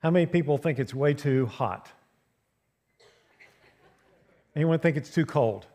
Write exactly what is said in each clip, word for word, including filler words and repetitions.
How many people think it's way too hot? Anyone think it's too cold?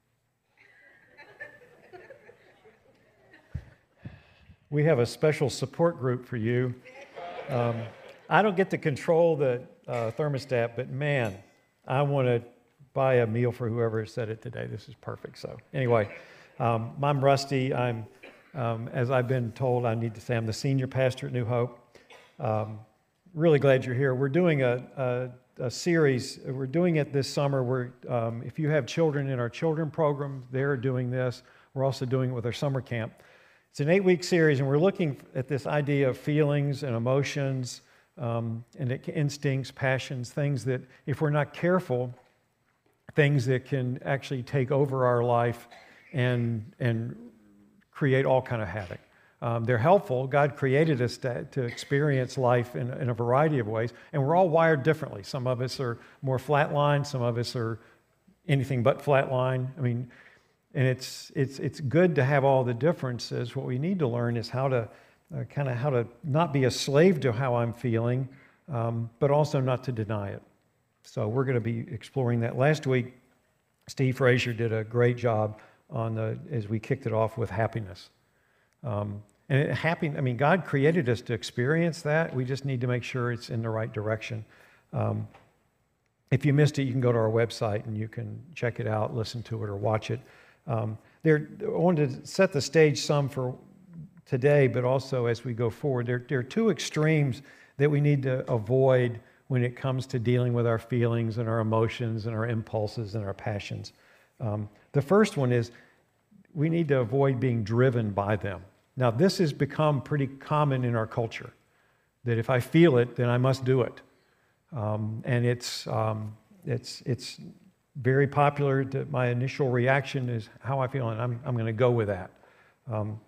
We have a special support group for you. Um, I don't get to control the uh, thermostat, but man, I want to buy a meal for whoever said it today. This is perfect. So anyway, um, I'm Rusty. I'm, um, as I've been told, I need to say I'm the senior pastor at New Hope. Um, really glad you're here. We're doing a, a, a series. We're doing it this summer. We're, um, if you have children in our children program, they're doing this. We're also doing it with our summer camp. It's an eight-week series, and we're looking at this idea of feelings and emotions um, and instincts, passions, things that, if we're not careful, things that can actually take over our life and, and create all kind of havoc. Um, they're helpful. God created us to, to experience life in, in a variety of ways, and we're all wired differently. Some of us are more flatline. Some of us are anything but flatline. I mean, and it's it's it's good to have all the differences. What we need to learn is how to uh, kind of how to not be a slave to how I'm feeling, um, but also not to deny it. So we're going to be exploring that. Last week, Steve Frazier did a great job on the as we kicked it off with happiness. Um, and it, happy, I mean, God created us to experience that. We just need to make sure it's in the right direction. Um, if you missed it, you can go to our website and you can check it out, listen to it, or watch it. Um, there, I wanted to set the stage some for today, but also as we go forward. There, there are two extremes that we need to avoid when it comes to dealing with our feelings and our emotions and our impulses and our passions. Um, the first one is we need to avoid being driven by them. Now, this has become pretty common in our culture, that if I feel it, then I must do it. Um, and it's, um, it's, it's very popular. To, my initial reaction is how I feel, and I'm, I'm going to go with that. Um,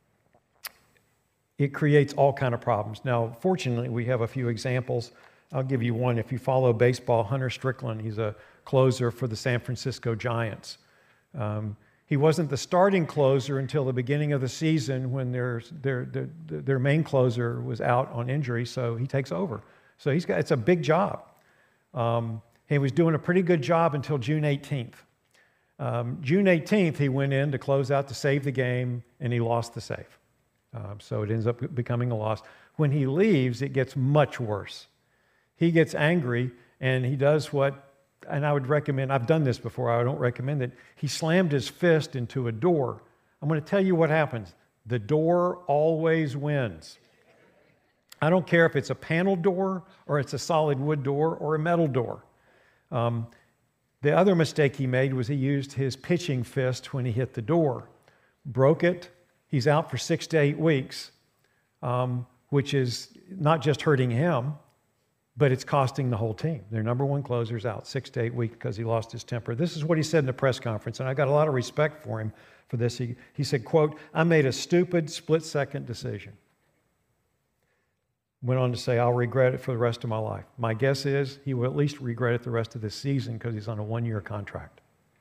it creates all kind of problems. Now, fortunately, we have a few examples. I'll give you one. If you follow baseball, Hunter Strickland, he's a closer for the San Francisco Giants. Um, he wasn't the starting closer until the beginning of the season when their, their, their, their main closer was out on injury, so he takes over. So he's got, it's a big job. Um, He was doing a pretty good job until June eighteenth. Um, June eighteenth, he went in to close out to save the game, and he lost the save. Um, so it ends up becoming a loss. When he leaves, it gets much worse. He gets angry, and he does what, and I would recommend, I've done this before, I don't recommend it. He slammed his fist into a door. I'm going to tell you what happens. The door always wins. I don't care if it's a panel door, or it's a solid wood door, or a metal door. Um, the other mistake he made was he used his pitching fist when he hit the door. Broke it. He's out for six to eight weeks, um, which is not just hurting him, but it's costing the whole team. Their number one closer's out six to eight weeks because he lost his temper. This is what he said in the press conference, and I got a lot of respect for him for this. He, he said, quote, "I made a stupid split-second decision." Went on to say, "I'll regret it for the rest of my life." My guess is he will at least regret it the rest of this season because he's on a one-year contract.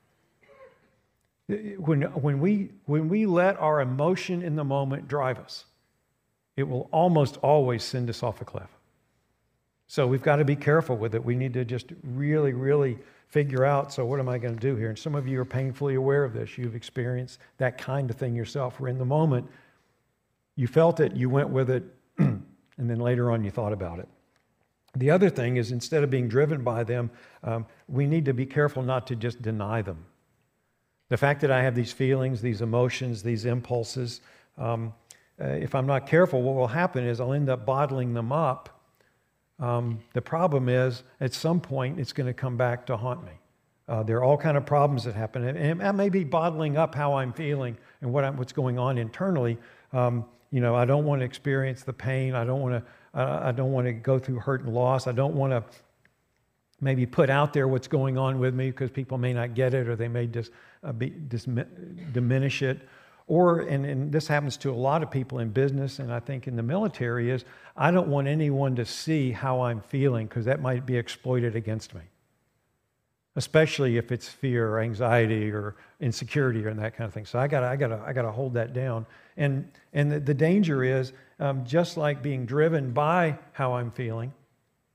When, when, we, when we let our emotion in the moment drive us, it will almost always send us off a cliff. So we've got to be careful with it. We need to just really, really figure out, so what am I going to do here? And some of you are painfully aware of this. You've experienced that kind of thing yourself, where in the moment, you felt it, you went with it, and then later on you thought about it. The other thing is, instead of being driven by them, um, we need to be careful not to just deny them. The fact that I have these feelings, these emotions, these impulses, um, uh, if I'm not careful, what will happen is I'll end up bottling them up. Um, the problem is, at some point, it's going to come back to haunt me. Uh, there are all kind of problems that happen, and I may be bottling up how I'm feeling and what I'm, what's going on internally. Um, You know, I don't want to experience the pain. I don't want to. I don't want to go through hurt and loss. I don't want to maybe put out there what's going on with me because people may not get it, or they may just uh, be, dis- diminish it. Or, and, and this happens to a lot of people in business, and I think in the military, is I don't want anyone to see how I'm feeling because that might be exploited against me. Especially if it's fear or anxiety or insecurity or that kind of thing. So I gotta, I gotta, I gotta hold that down. And and the, the danger is, um, just like being driven by how I'm feeling,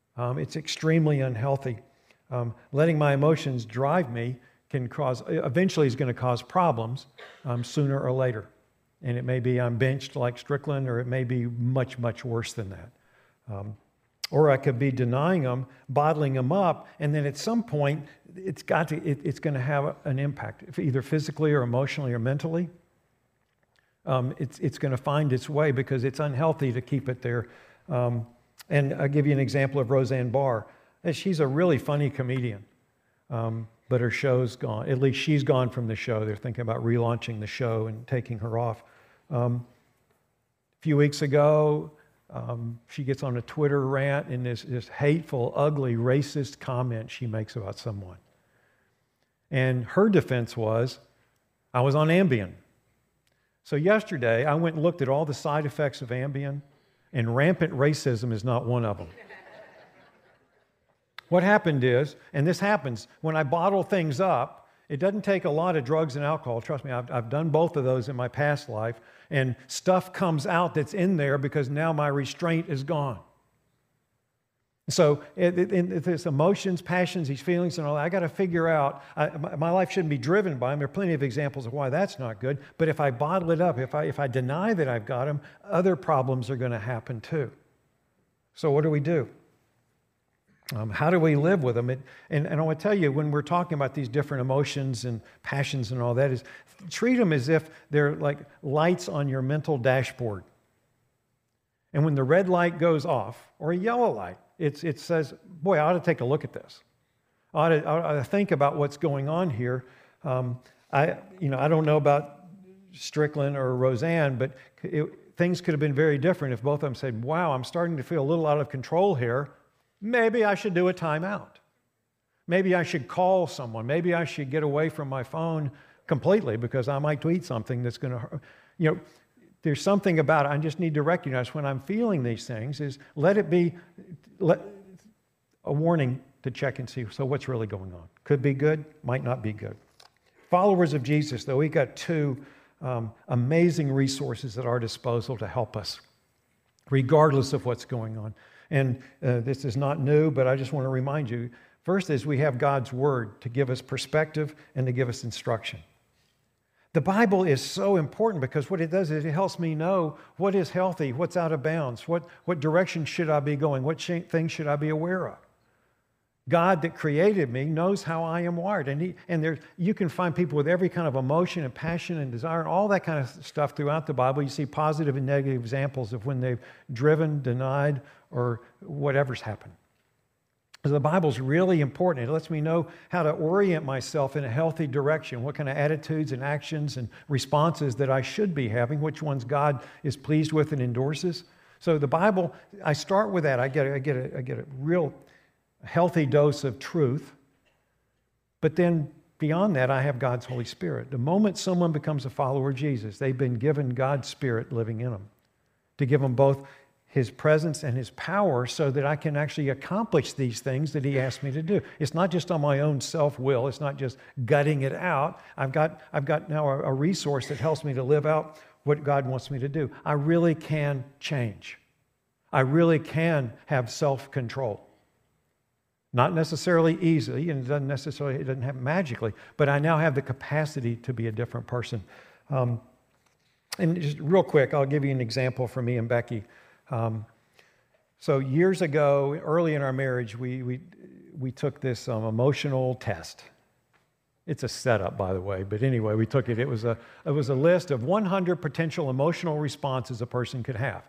Um, it's extremely unhealthy. Um, letting my emotions drive me can cause, eventually is going to cause problems um, sooner or later. And it may be I'm benched like Strickland, or it may be much, much worse than that. Um, or I could be denying them, bottling them up, and then at some point, it's got to, it, it's going to have an impact, either physically or emotionally or mentally. Um, it's it's going to find its way because it's unhealthy to keep it there. Um, and I'll give you an example of Roseanne Barr. She's a really funny comedian, um, but her show's gone. At least she's gone from the show. They're thinking about relaunching the show and taking her off. Um, a few weeks ago, um, she gets on a Twitter rant and this, this hateful, ugly, racist comment she makes about someone. And her defense was, I was on Ambien. So yesterday, I went and looked at all the side effects of Ambien, and rampant racism is not one of them. What happened is, and this happens, when I bottle things up, it doesn't take a lot of drugs and alcohol. Trust me, I've, I've done both of those in my past life, and stuff comes out that's in there because now my restraint is gone. So it, it, it, it's emotions, passions, these feelings, and all that. I got to figure out, I, my, my life shouldn't be driven by them. There are plenty of examples of why that's not good. But if I bottle it up, if I, if I deny that I've got them, other problems are going to happen too. So what do we do? Um, how do we live with them? It, and, and I want to tell you, when we're talking about these different emotions and passions and all that, is treat them as if they're like lights on your mental dashboard. And when the red light goes off, or a yellow light, it's, it says, boy, I ought to take a look at this. I ought to, I ought to think about what's going on here. Um, I, you know, I don't know about Strickland or Roseanne, but it, things could have been very different if both of them said, wow, I'm starting to feel a little out of control here. Maybe I should do a timeout. Maybe I should call someone. Maybe I should get away from my phone completely because I might tweet something that's going to, you know, there's something about it. I just need to recognize when I'm feeling these things is let it be let, a warning to check and see, so what's really going on? Could be good, might not be good. Followers of Jesus, though, we got two um, amazing resources at our disposal to help us, regardless of what's going on. And uh, this is not new, but I just want to remind you, first is we have God's Word to give us perspective and to give us instruction. The Bible is so important because what it does is it helps me know what is healthy, what's out of bounds, what, what direction should I be going, what sh- things should I be aware of. God that created me knows how I am wired. And, he, and there, you can find people with every kind of emotion and passion and desire and all that kind of stuff throughout the Bible. You see positive and negative examples of when they've driven, denied, or whatever's happened. So the Bible's really important. It lets me know how to orient myself in a healthy direction, what kind of attitudes and actions and responses that I should be having, which ones God is pleased with and endorses. So the Bible, I start with that. I get, I get, a, I get a real healthy dose of truth. But then beyond that, I have God's Holy Spirit. The moment someone becomes a follower of Jesus, they've been given God's Spirit living in them to give them both His presence and His power so that I can actually accomplish these things that He asked me to do. It's not just on my own self-will. It's not just gutting it out. I've got, I've got now a, a resource that helps me to live out what God wants me to do. I really can change. I really can have self-control. Not necessarily easily, and it doesn't necessarily, it doesn't happen magically, but I now have the capacity to be a different person. Um, and just real quick, I'll give you an example for me and Becky. Um, so years ago, early in our marriage, we we we took this um, emotional test. It's a setup, by the way, but anyway, we took it. It was a it was a list of one hundred potential emotional responses a person could have.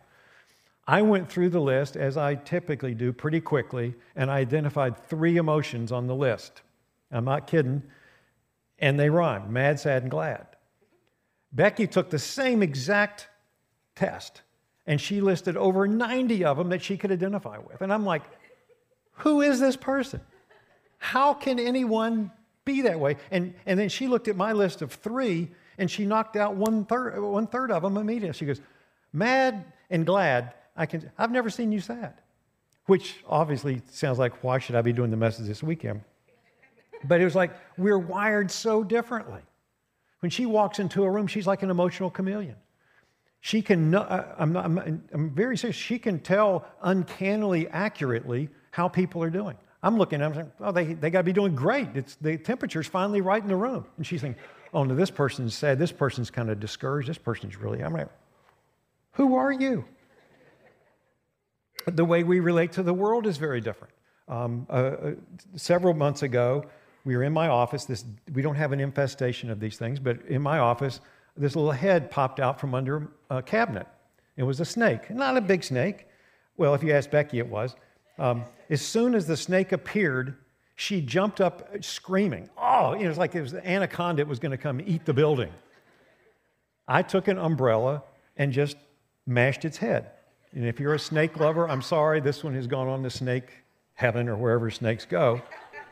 I went through the list, as I typically do, pretty quickly, and I identified three emotions on the list. I'm not kidding, and they rhymed: mad, sad, and glad. Becky took the same exact test, and she listed over ninety of them that she could identify with. And I'm like, who is this person? How can anyone be that way? And, and then she looked at my list of three, and she knocked out one third, one third of them immediately. She goes, mad and glad, I can, I've never seen you sad. Which obviously sounds like, why should I be doing the message this weekend? But it was like, we're wired so differently. When she walks into a room, she's like an emotional chameleon. She can, know, I'm, not, I'm, I'm very serious, she can tell uncannily accurately how people are doing. I'm looking at them saying, oh, they, they got to be doing great. It's, the temperature's finally right in the room. And she's saying, oh, no, this person's sad. This person's kind of discouraged. This person's really, I'm like, who are you? The way we relate to the world is very different. Um, uh, uh, several months ago, we were in my office. This, we don't have an infestation of these things, but in my office, this little head popped out from under a cabinet. It was a snake, not a big snake. Well, if you ask Becky, it was. Um, as soon as the snake appeared, she jumped up screaming. Oh, you know, it was like it was the anaconda that was going to come eat the building. I took an umbrella and just mashed its head. And if you're a snake lover, I'm sorry, this one has gone on to snake heaven or wherever snakes go.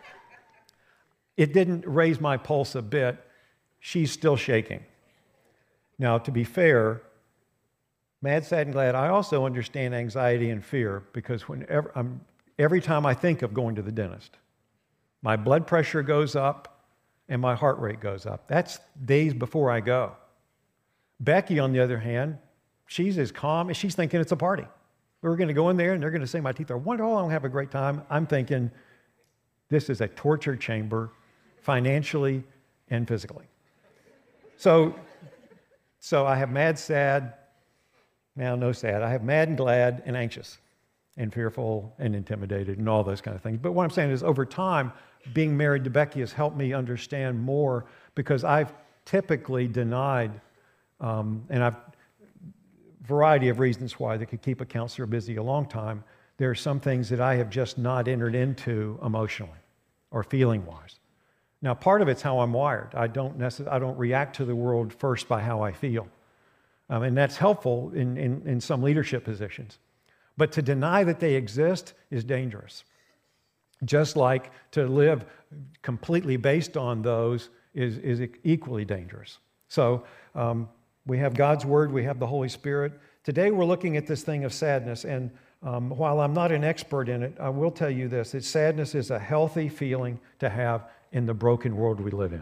It didn't raise my pulse a bit. She's still shaking. Now, to be fair, mad, sad, and glad, I also understand anxiety and fear because whenever I'm, every time I think of going to the dentist, my blood pressure goes up and my heart rate goes up. That's days before I go. Becky, on the other hand, she's as calm as she's thinking it's a party. We're going to go in there and they're going to say my teeth are wonderful. I'm going to have a great time. I'm thinking this is a torture chamber financially and physically. So, so I have mad, sad, now no sad. I have mad and glad and anxious and fearful and intimidated and all those kind of things. But what I'm saying is over time, being married to Becky has helped me understand more because I've typically denied, um, and I've variety of reasons why that could keep a counselor busy a long time. There are some things that I have just not entered into emotionally or feeling-wise. Now, part of it's how I'm wired. I don't necessarily, I don't react to the world first by how I feel. Um, and that's helpful in, in, in some leadership positions. But to deny that they exist is dangerous. Just like to live completely based on those is, is equally dangerous. So um, we have God's Word, we have the Holy Spirit. Today we're looking at this thing of sadness. And um, while I'm not an expert in it, I will tell you this, that sadness is a healthy feeling to have in the broken world we live in.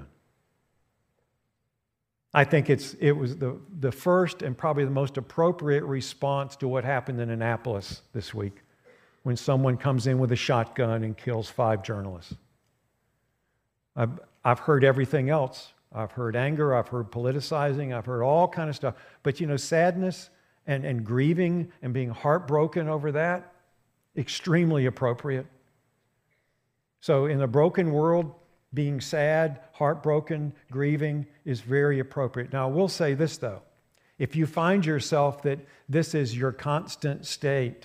I think it's, it was the, the first and probably the most appropriate response to what happened in Annapolis this week when someone comes in with a shotgun and kills five journalists. I've, I've heard everything else. I've heard anger, I've heard politicizing, I've heard all kind of stuff. But you know, sadness and, and grieving and being heartbroken over that, extremely appropriate. So in a broken world, being sad, heartbroken, grieving is very appropriate. Now, I will say this, though. If you find yourself that this is your constant state,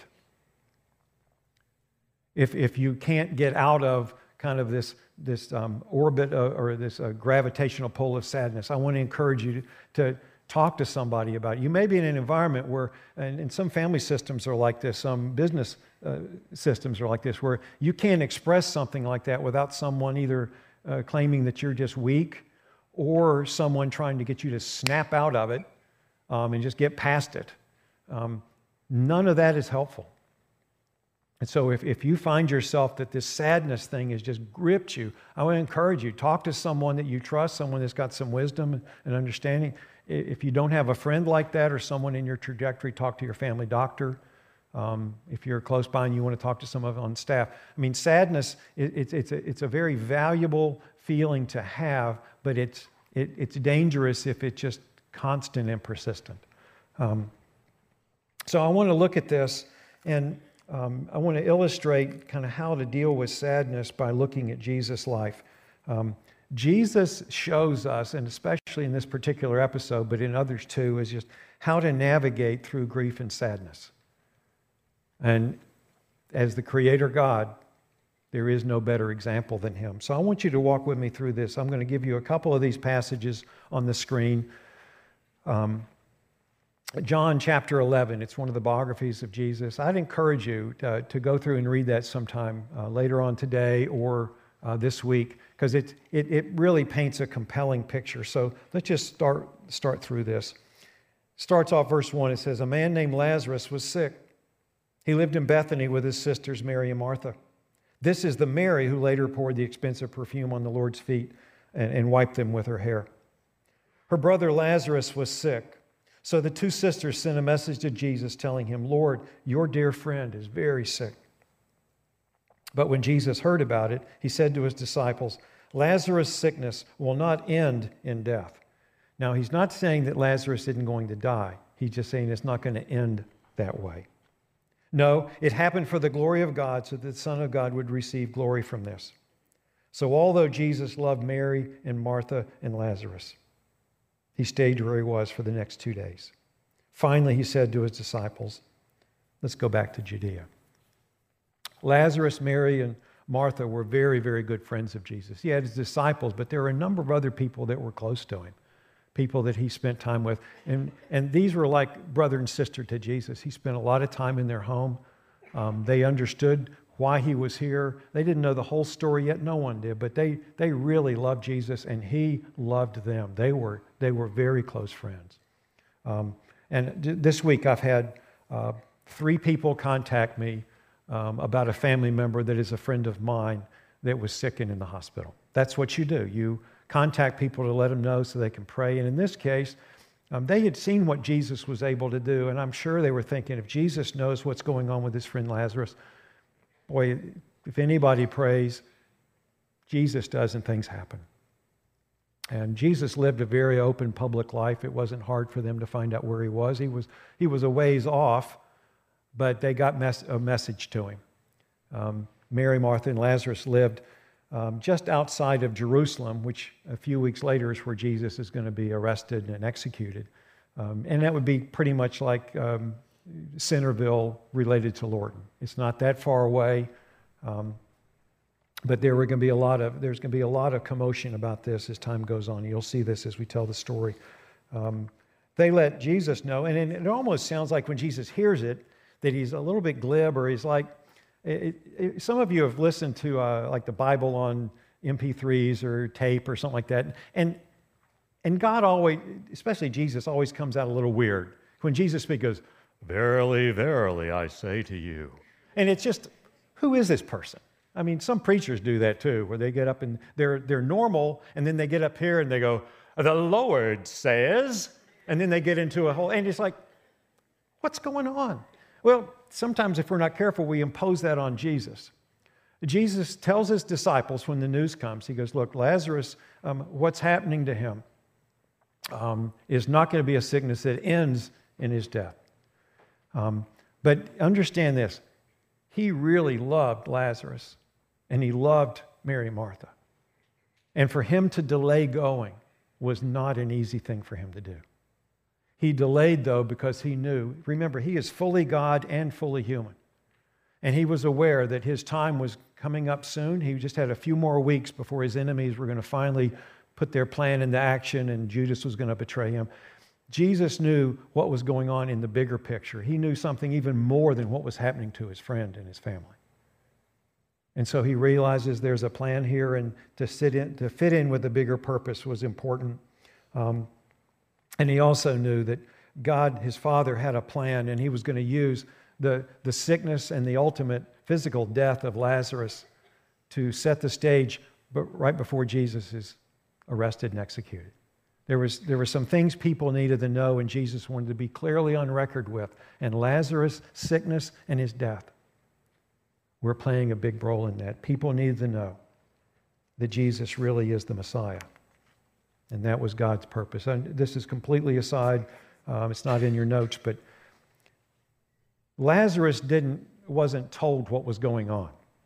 if, if you can't get out of kind of this, this um, orbit uh, or this uh, gravitational pull of sadness, I want to encourage you to, to talk to somebody about it. You may be in an environment where, and, and some family systems are like this, some business uh, systems are like this, where you can't express something like that without someone either Uh, claiming that you're just weak, or someone trying to get you to snap out of it um, and just get past it. Um, none of that is helpful. And so if, if you find yourself that this sadness thing has just gripped you, I want to encourage you, talk to someone that you trust, someone that's got some wisdom and understanding. If you don't have a friend like that or someone in your trajectory, talk to your family doctor. Um, if you're close by and you want to talk to someone on staff. I mean, sadness, it, it's, it's, a, it's a very valuable feeling to have, but it's, it, it's dangerous if it's just constant and persistent. Um, so I want to look at this, and um, I want to illustrate kind of how to deal with sadness by looking at Jesus' life. Um, Jesus shows us, and especially in this particular episode, but in others too, is just how to navigate through grief and sadness. And as the Creator God, there is no better example than Him. So I want you to walk with me through this. I'm going to give you a couple of these passages on the screen. Um, John chapter eleven, it's one of the biographies of Jesus. I'd encourage you to, to go through and read that sometime uh, later on today or uh, this week, because it, it, it really paints a compelling picture. So let's just start, start through this. Starts off verse one, it says, "A man named Lazarus was sick. He lived in Bethany with his sisters Mary and Martha. This is the Mary who later poured the expensive perfume on the Lord's feet and, and wiped them with her hair. Her brother Lazarus was sick. So the two sisters sent a message to Jesus telling him, 'Lord, your dear friend is very sick.' But when Jesus heard about it, he said to his disciples, Lazarus' sickness will not end in death. Now, he's not saying that Lazarus isn't going to die. He's just saying it's not going to end that way. No, it happened for the glory of God, so that the Son of God would receive glory from this. So although Jesus loved Mary and Martha and Lazarus, he stayed where he was for the next two days. Finally, he said to his disciples, let's go back to Judea. Lazarus, Mary, and Martha were very, very good friends of Jesus. He had his disciples, but there were a number of other people that were close to him, people that he spent time with. And, and these were like brother and sister to Jesus. He spent a lot of time in their home. Um, they understood why he was here. They didn't know the whole story yet. No one did, but they, they really loved Jesus, and he loved them. They were, they were very close friends. Um, and d- this week I've had uh, three people contact me um, about a family member that is a friend of mine that was sick and in the hospital. That's what you do. You contact people to let them know so they can pray. And in this case, um, they had seen what Jesus was able to do, and I'm sure they were thinking, if Jesus knows what's going on with his friend Lazarus, boy, if anybody prays, Jesus does and things happen. And Jesus lived a very open public life. It wasn't hard for them to find out where he was. He was, he was a ways off, but they got mes- a message to him. Um, Mary, Martha, and Lazarus lived um, just outside of Jerusalem, which a few weeks later is where Jesus is going to be arrested and executed. Um, and that would be pretty much like um, Centerville related to Lorton. It's not that far away, um, but there were going to be a lot of there's going to be a lot of commotion about this as time goes on. You'll see this as we tell the story. Um, they let Jesus know, and it almost sounds like when Jesus hears it that he's a little bit glib, or he's like, it, it, some of you have listened to uh, like the Bible on M P threes or tape or something like that, and and God always, especially Jesus, always comes out a little weird. When Jesus speaks, he goes, "Verily, verily, I say to you." And it's just, who is this person? I mean, some preachers do that too, where they get up and they're, they're normal, and then they get up here and they go, "The Lord says," and then they get into a whole, and it's like, what's going on? Well, sometimes if we're not careful, we impose that on Jesus. Jesus tells his disciples when the news comes, he goes, look, Lazarus, um, what's happening to him um, is not going to be a sickness that ends in his death. Um, but understand this, he really loved Lazarus, and he loved Mary and Martha. And for him to delay going was not an easy thing for him to do. He delayed, though, because he knew, remember, he is fully God and fully human. And he was aware that his time was coming up soon. He just had a few more weeks before his enemies were going to finally put their plan into action, and Judas was going to betray him. Jesus knew what was going on in the bigger picture. He knew something even more than what was happening to his friend and his family. And so he realizes there's a plan here, and to, sit in, to fit in with the bigger purpose was important. Um, and he also knew that God, his Father, had a plan, and he was going to use the, the sickness and the ultimate physical death of Lazarus to set the stage but right before Jesus is arrested and executed. There was, there were some things people needed to know, and Jesus wanted to be clearly on record with. And Lazarus' sickness and his death were playing a big role in that. People needed to know that Jesus really is the Messiah. And that was God's purpose. And this is completely aside. Um, it's not in your notes, but Lazarus didn't, wasn't told what was going on.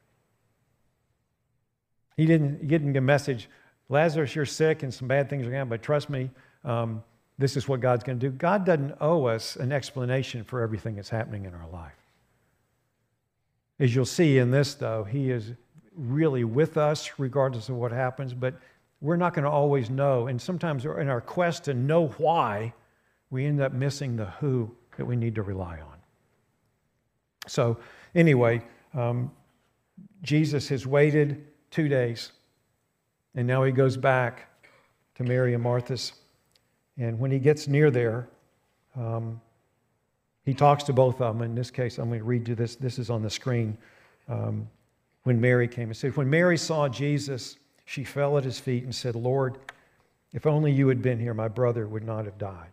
He didn't, he didn't get a message, Lazarus, you're sick and some bad things are going to happen, but trust me, um, this is what God's going to do. God doesn't owe us an explanation for everything that's happening in our life. As you'll see in this, though, he is really with us regardless of what happens, but we're not going to always know. And sometimes in our quest to know why, we end up missing the who that we need to rely on. So anyway, um, Jesus has waited two days. And now he goes back to Mary and Martha's. And when he gets near there, um, he talks to both of them. In this case, I'm going to read you this. This is on the screen. Um, when Mary came, it said, when Mary saw Jesus, she fell at his feet and said, Lord, if only you had been here, my brother would not have died.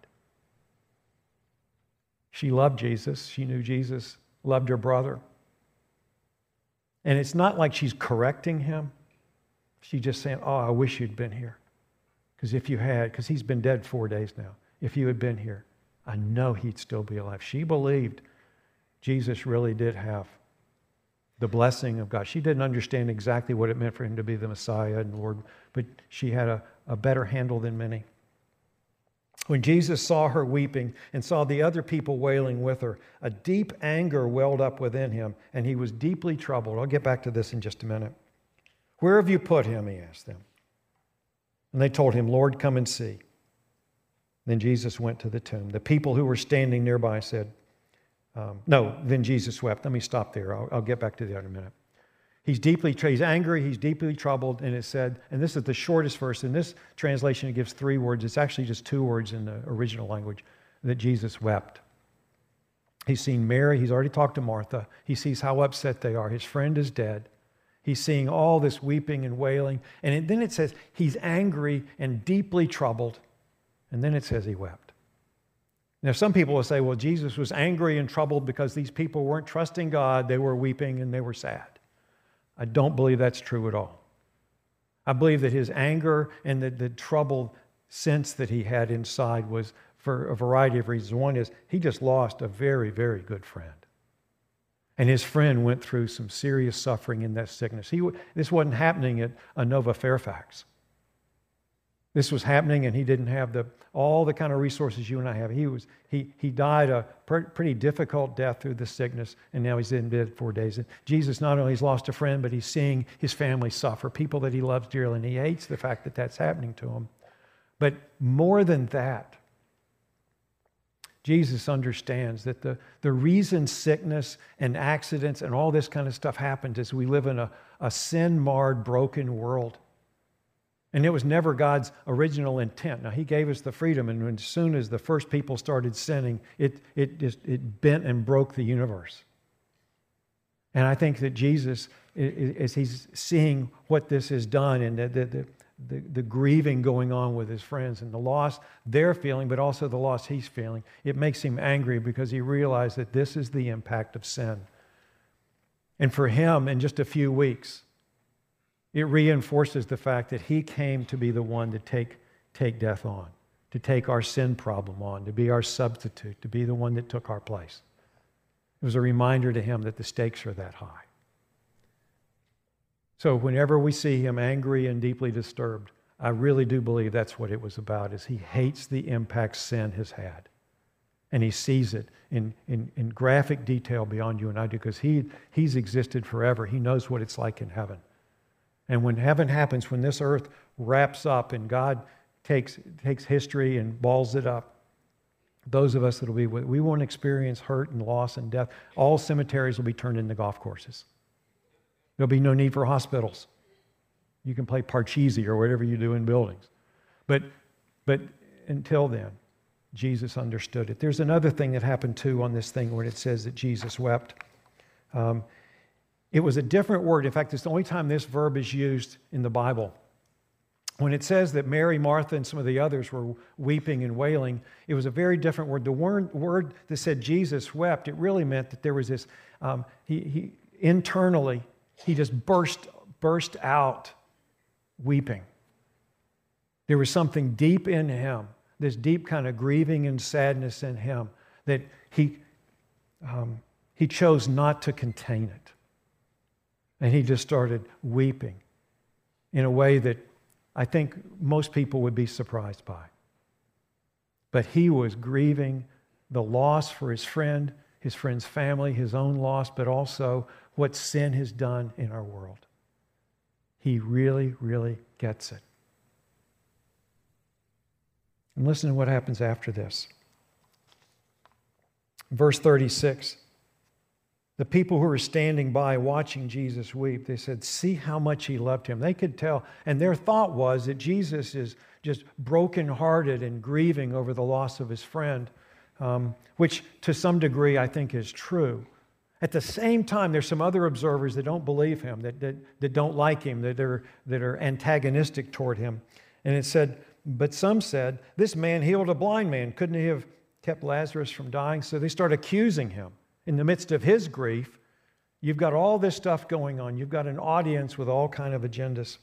She loved Jesus. She knew Jesus loved her brother. And it's not like she's correcting him. She's just saying, oh, I wish you'd been here. Because if you had, because he's been dead four days now. If you had been here, I know he'd still be alive. She believed Jesus really did have the blessing of God. She didn't understand exactly what it meant for him to be the Messiah and Lord, but she had a, a better handle than many. When Jesus saw her weeping and saw the other people wailing with her, a deep anger welled up within him, and he was deeply troubled. I'll get back to this in just a minute. Where have you put him? He asked them. And they told him, Lord, come and see. Then Jesus went to the tomb. The people who were standing nearby said, um, no, then Jesus wept. Let me stop there. I'll, I'll get back to that in a minute. He's deeply, he's angry, he's deeply troubled, and it said, and this is the shortest verse. In this translation, it gives three words. It's actually just two words in the original language, that Jesus wept. He's seen Mary. He's already talked to Martha. He sees how upset they are. His friend is dead. He's seeing all this weeping and wailing. And it, then it says he's angry and deeply troubled. And then it says he wept. Now, some people will say, well, Jesus was angry and troubled because these people weren't trusting God. They were weeping and they were sad. I don't believe that's true at all. I believe that his anger and the, the troubled sense that he had inside was for a variety of reasons. One is he just lost a very, very good friend. And his friend went through some serious suffering in that sickness. He, this wasn't happening at Inova Fairfax. This was happening, and he didn't have the all the kind of resources you and I have. He was he he died a pretty difficult death through the sickness, and now he's in bed four days. And Jesus not only has lost a friend, but he's seeing his family suffer, people that he loves dearly, and he hates the fact that that's happening to him. But more than that, Jesus understands that the, the reason sickness and accidents and all this kind of stuff happens is we live in a, a sin-marred, broken world. And it was never God's original intent. Now, he gave us the freedom, and as soon as the first people started sinning, it, it just it bent and broke the universe. And I think that Jesus, as he's seeing what this has done and the, the, the, the grieving going on with his friends and the loss they're feeling, but also the loss he's feeling, it makes him angry because he realized that this is the impact of sin. And for him, in just a few weeks, it reinforces the fact that he came to be the one to take, take death on, to take our sin problem on, to be our substitute, to be the one that took our place. It was a reminder to him that the stakes are that high. So whenever we see him angry and deeply disturbed, I really do believe that's what it was about, is he hates the impact sin has had. And he sees it in, in, in graphic detail beyond you and I do, because he, he's existed forever. He knows what it's like in heaven. And when heaven happens, when this earth wraps up and God takes, takes history and balls it up, those of us that will be with, we won't experience hurt and loss and death. All cemeteries will be turned into golf courses. There'll be no need for hospitals. You can play parcheesi or whatever you do in buildings. But, but until then, Jesus understood it. There's another thing that happened too on this thing when it says that Jesus wept. Um, It was a different word. In fact, it's the only time this verb is used in the Bible. When it says that Mary, Martha, and some of the others were weeping and wailing, it was a very different word. The word, word that said Jesus wept, it really meant that there was this, um, he, he internally, he just burst, burst out weeping. There was something deep in him, this deep kind of grieving and sadness in him, that he, um, he chose not to contain it. And he just started weeping in a way that I think most people would be surprised by. But he was grieving the loss for his friend, his friend's family, his own loss, but also what sin has done in our world. He really, really gets it. And listen to what happens after this. Verse thirty-six. The people who were standing by watching Jesus weep, they said, see how much he loved him. They could tell. And their thought was that Jesus is just brokenhearted and grieving over the loss of his friend, um, which to some degree I think is true. At the same time, there's some other observers that don't believe him, that, that, that don't like him, that are, that are antagonistic toward him. And it said, but some said, this man healed a blind man. Couldn't he have kept Lazarus from dying? So they start accusing him. In the midst of his grief, You've got all this stuff going on. You've got an audience with all kind of agendas.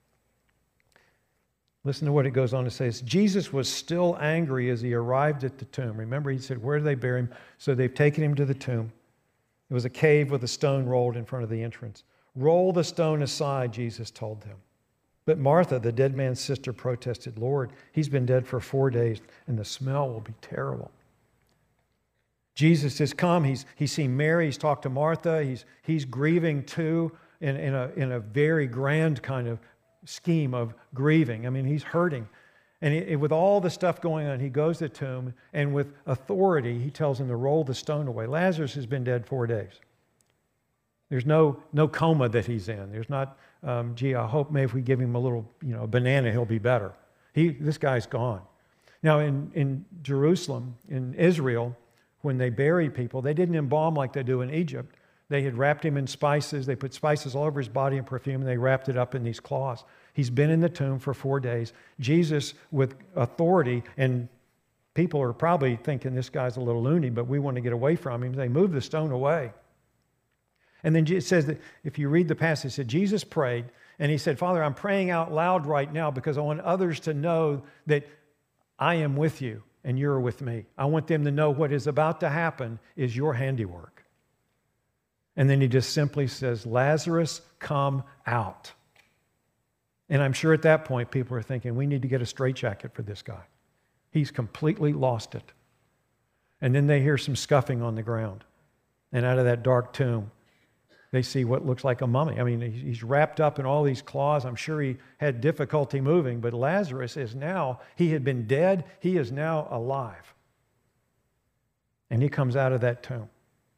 Listen to what it goes on to say. Jesus was still angry as he arrived at the tomb. Remember, he said, where do they bury him? So they've taken him to the tomb. It was a cave with a stone rolled in front of the entrance. Roll the stone aside, Jesus told them. But Martha, the dead man's sister, protested, Lord, he's been dead for four days, and the smell will be terrible. Jesus has come. He's, he's seen Mary. He's talked to Martha. He's, he's grieving too in, in, a, in a very grand kind of scheme of grieving. I mean, he's hurting. And it, with all the stuff going on, he goes to the tomb, and with authority, he tells him to roll the stone away. Lazarus has been dead four days. There's no, no coma that he's in. There's not, um, gee, I hope maybe if we give him a little, you know, banana, he'll be better. He, this guy's gone. Now, in, in Jerusalem, in Israel, when they buried people, they didn't embalm like they do in Egypt. They had wrapped him in spices. They put spices all over his body and perfume, and they wrapped it up in these cloths. He's been in the tomb for four days. Jesus, with authority, and people are probably thinking this guy's a little loony, but we want to get away from him. They moved the stone away. And then it says that if you read the passage, it said Jesus prayed, and he said, Father, I'm praying out loud right now because I want others to know that I am with you and you're with me. I want them to know what is about to happen is your handiwork. And then he just simply says, Lazarus, come out. And I'm sure at that point people are thinking, we need to get a straitjacket for this guy. He's completely lost it. And then they hear some scuffing on the ground. And out of that dark tomb, they see what looks like a mummy. I mean, he's wrapped up in all these cloths. I'm sure he had difficulty moving, but Lazarus is now, he had been dead. He is now alive. And he comes out of that tomb.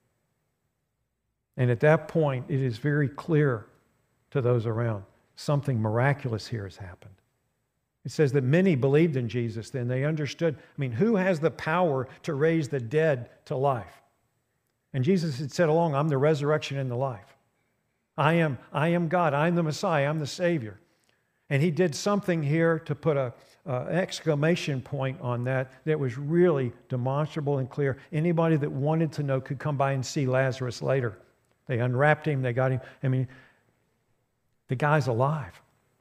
And at that point, it is very clear to those around, something miraculous here has happened. It says that many believed in Jesus then. They understood, I mean, who has the power to raise the dead to life? And Jesus had said along, I'm the resurrection and the life. I am, I am God. I'm the Messiah. I'm the Savior. And he did something here to put a, uh, an exclamation point on that that was really demonstrable and clear. Anybody that wanted to know could come by and see Lazarus later. They unwrapped him. They got him. I mean, the guy's alive.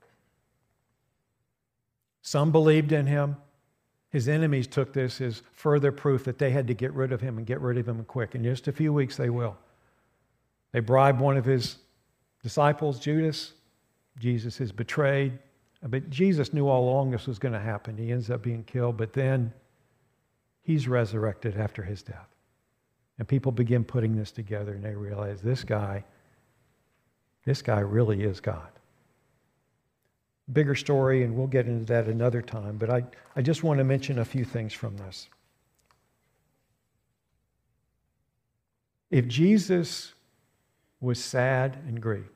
Some believed in him. His enemies took this as further proof that they had to get rid of him and get rid of him quick. In just a few weeks, they will. They bribed one of his disciples, Judas. Jesus is betrayed. But Jesus knew all along this was going to happen. He ends up being killed, but then he's resurrected after his death. And people begin putting this together, and they realize this guy, this guy really is God. Bigger story, and we'll get into that another time, but I, I just want to mention a few things from this. If Jesus was sad and grieved,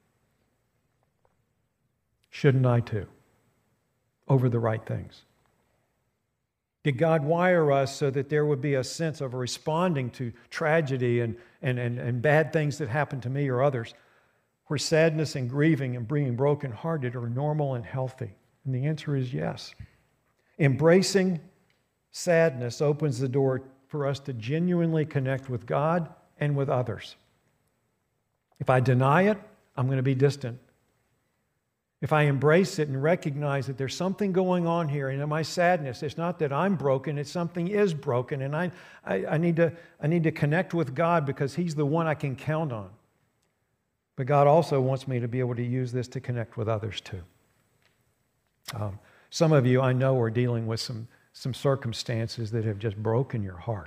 shouldn't I too? Over the right things. Did God wire us so that there would be a sense of responding to tragedy and, and, and, and bad things that happen to me or others, where sadness and grieving and being brokenhearted are normal and healthy? And the answer is yes. Embracing sadness opens the door for us to genuinely connect with God and with others. If I deny it, I'm going to be distant. If I embrace it and recognize that there's something going on here, and in my sadness, it's not that I'm broken, it's something is broken, and I, I, I, need to, I need to connect with God because He's the one I can count on. But God also wants me to be able to use this to connect with others too. Um, some of you, I know, are dealing with some, some circumstances that have just broken your heart.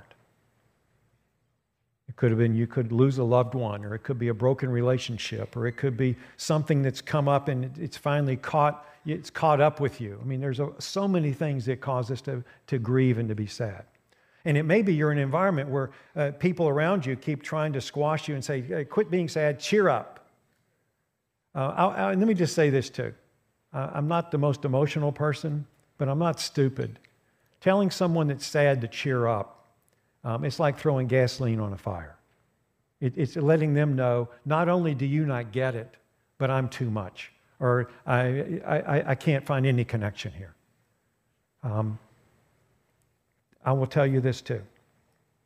It could have been you could lose a loved one, or it could be a broken relationship, or it could be something that's come up and it's finally caught, it's caught up with you. I mean, there's a, so many things that cause us to, to grieve and to be sad. And it may be you're in an environment where uh, people around you keep trying to squash you and say, hey, quit being sad, cheer up. Uh, I'll, I'll, let me just say this too. Uh, I'm not the most emotional person, but I'm not stupid. Telling someone that's sad to cheer up, Um, it's like throwing gasoline on a fire. It, it's letting them know, not only do you not get it, but I'm too much, or I, I, I can't find any connection here. Um, I will tell you this too.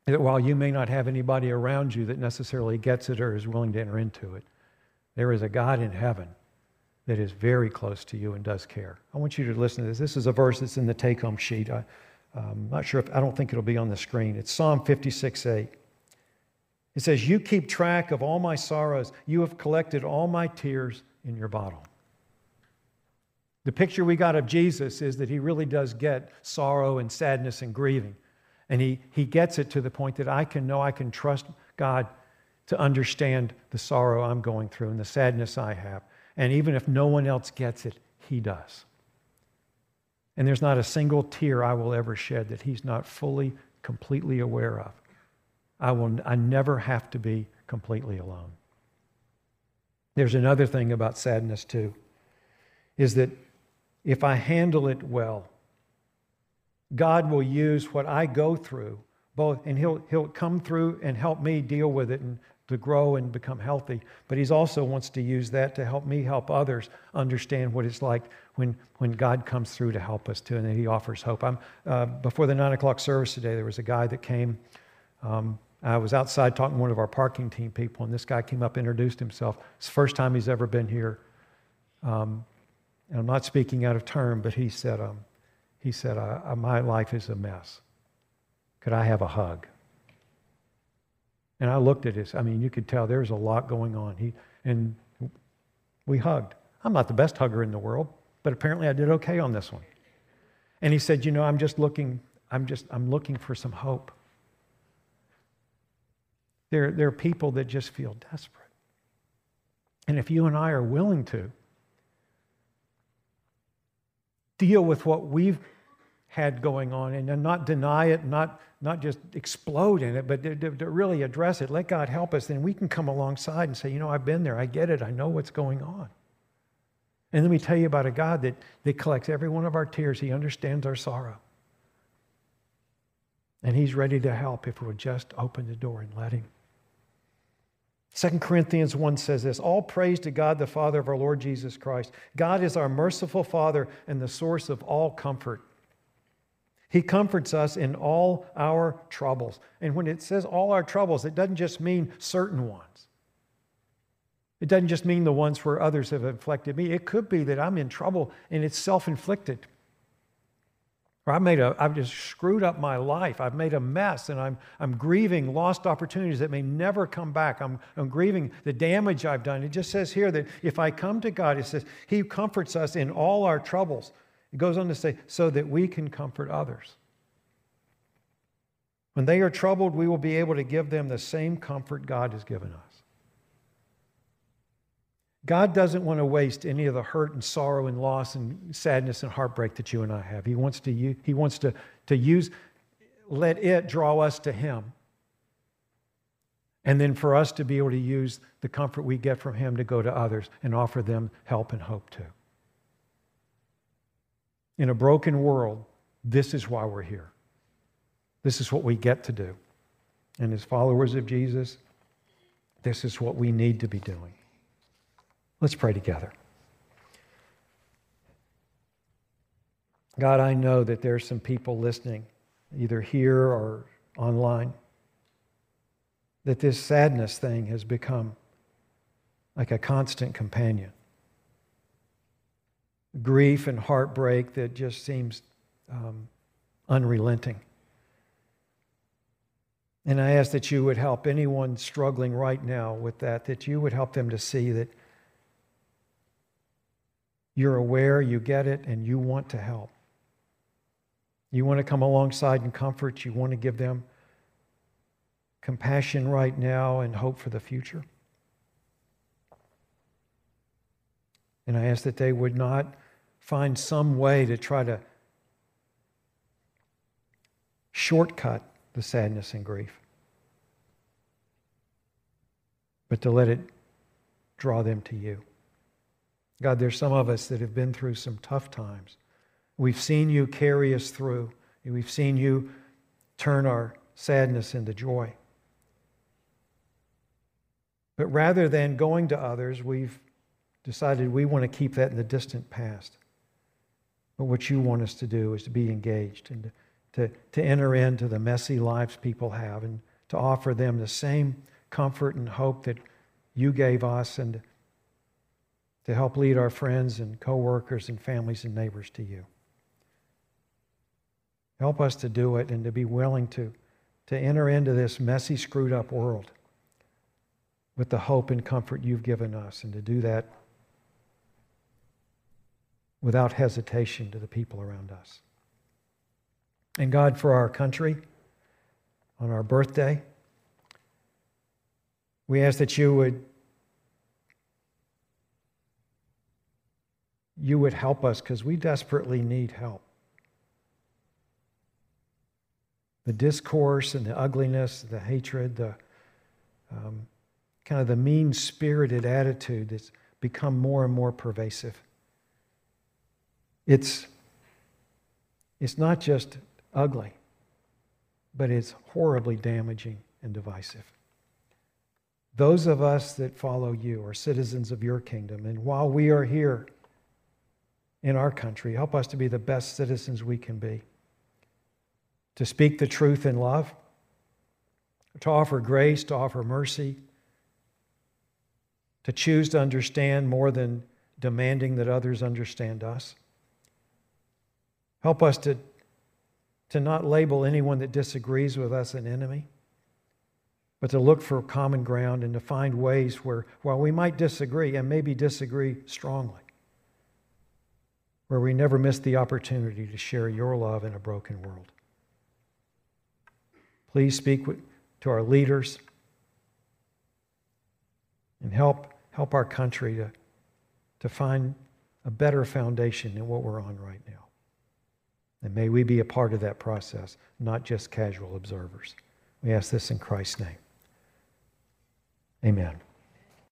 that while you may not have anybody around you that necessarily gets it or is willing to enter into it, there is a God in heaven that is very close to you and does care. I want you to listen to this. This is a verse that's in the take-home sheet. I, I'm not sure if, I don't think it'll be on the screen. It's Psalm fifty-six eight. It says, you keep track of all my sorrows. You have collected all my tears in your bottle. The picture we got of Jesus is that he really does get sorrow and sadness and grieving. And he, he gets it to the point that I can know I can trust God to understand the sorrow I'm going through and the sadness I have. And even if no one else gets it, he does. And there's not a single tear I will ever shed that he's not fully, completely aware of. I will, I never have to be completely alone. There's another thing about sadness too, is that if I handle it well, God will use what I go through, both, and he'll, he'll come through and help me deal with it and to grow and become healthy. But he also wants to use that to help me help others understand what it's like when, when God comes through to help us too, and that he offers hope. I'm, uh, before the nine o'clock service today, there was a guy that came. Um, I was outside talking to one of our parking team people, and this guy came up, introduced himself. It's the first time he's ever been here. Um, and I'm not speaking out of turn, but he said, um, he said, I, I, my life is a mess. Could I have a hug? And I looked at his, I mean, you could tell there's a lot going on. He, and we hugged. I'm not the best hugger in the world, but apparently I did okay on this one. And he said, you know, I'm just looking, I'm just, I'm looking for some hope. There, there are people that just feel desperate. And if you and I are willing to deal with what we've had going on and not deny it, not, not just explode in it, but to, to really address it, let God help us, then we can come alongside and say, you know, I've been there, I get it, I know what's going on. And let me tell you about a God that, that collects every one of our tears. He understands our sorrow. And he's ready to help if we'll just open the door and let him. Second Corinthians one says this, all praise to God the Father of our Lord Jesus Christ. God is our merciful Father and the source of all comfort. He comforts us in all our troubles. And when it says all our troubles, it doesn't just mean certain ones. It doesn't just mean the ones where others have inflicted me. It could be that I'm in trouble and it's self-inflicted. Or I made a, I've just screwed up my life. I've made a mess, and I'm, I'm grieving lost opportunities that may never come back. I'm, I'm grieving the damage I've done. It just says here that if I come to God, it says he comforts us in all our troubles. It goes on to say, so that we can comfort others. When they are troubled, we will be able to give them the same comfort God has given us. God doesn't want to waste any of the hurt and sorrow and loss and sadness and heartbreak that you and I have. He wants to, he wants to, to use, let it draw us to him. And then for us to be able to use the comfort we get from him to go to others and offer them help and hope too. In a broken world, this is why we're here. This is what we get to do. And as followers of Jesus, this is what we need to be doing. Let's pray together. God, I know that there's some people listening, either here or online, that this sadness thing has become like a constant companion. Grief and heartbreak that just seems um, unrelenting. And I ask that you would help anyone struggling right now with that, that you would help them to see that you're aware, you get it, and you want to help. You want to come alongside and comfort. You want to give them compassion right now and hope for the future. And I ask that they would not find some way to try to shortcut the sadness and grief, but to let it draw them to you. God, there's some of us that have been through some tough times. We've seen you carry us through. We've seen you turn our sadness into joy. But rather than going to others, we've decided we want to keep that in the distant past. But what you want us to do is to be engaged and to, to, to enter into the messy lives people have and to offer them the same comfort and hope that you gave us, and to help lead our friends and co-workers and families and neighbors to you. Help us to do it and to be willing to, to enter into this messy, screwed up world with the hope and comfort you've given us, and to do that without hesitation to the people around us. And God, for our country, on our birthday, we ask that you would you would help us, because we desperately need help. The discourse and the ugliness, the hatred, the um, kind of the mean-spirited attitude that's become more and more pervasive. It's, it's not just ugly, but it's horribly damaging and divisive. Those of us that follow you are citizens of your kingdom, and while we are here in our country, help us to be the best citizens we can be, to speak the truth in love, to offer grace, to offer mercy, to choose to understand more than demanding that others understand us. Help us to, to not label anyone that disagrees with us an enemy, but to look for common ground and to find ways where, while we might disagree, and maybe disagree strongly, where we never miss the opportunity to share your love in a broken world. Please speak to our leaders and help, help our country to, to find a better foundation than what we're on right now. And may we be a part of that process, not just casual observers. We ask this in Christ's name. Amen.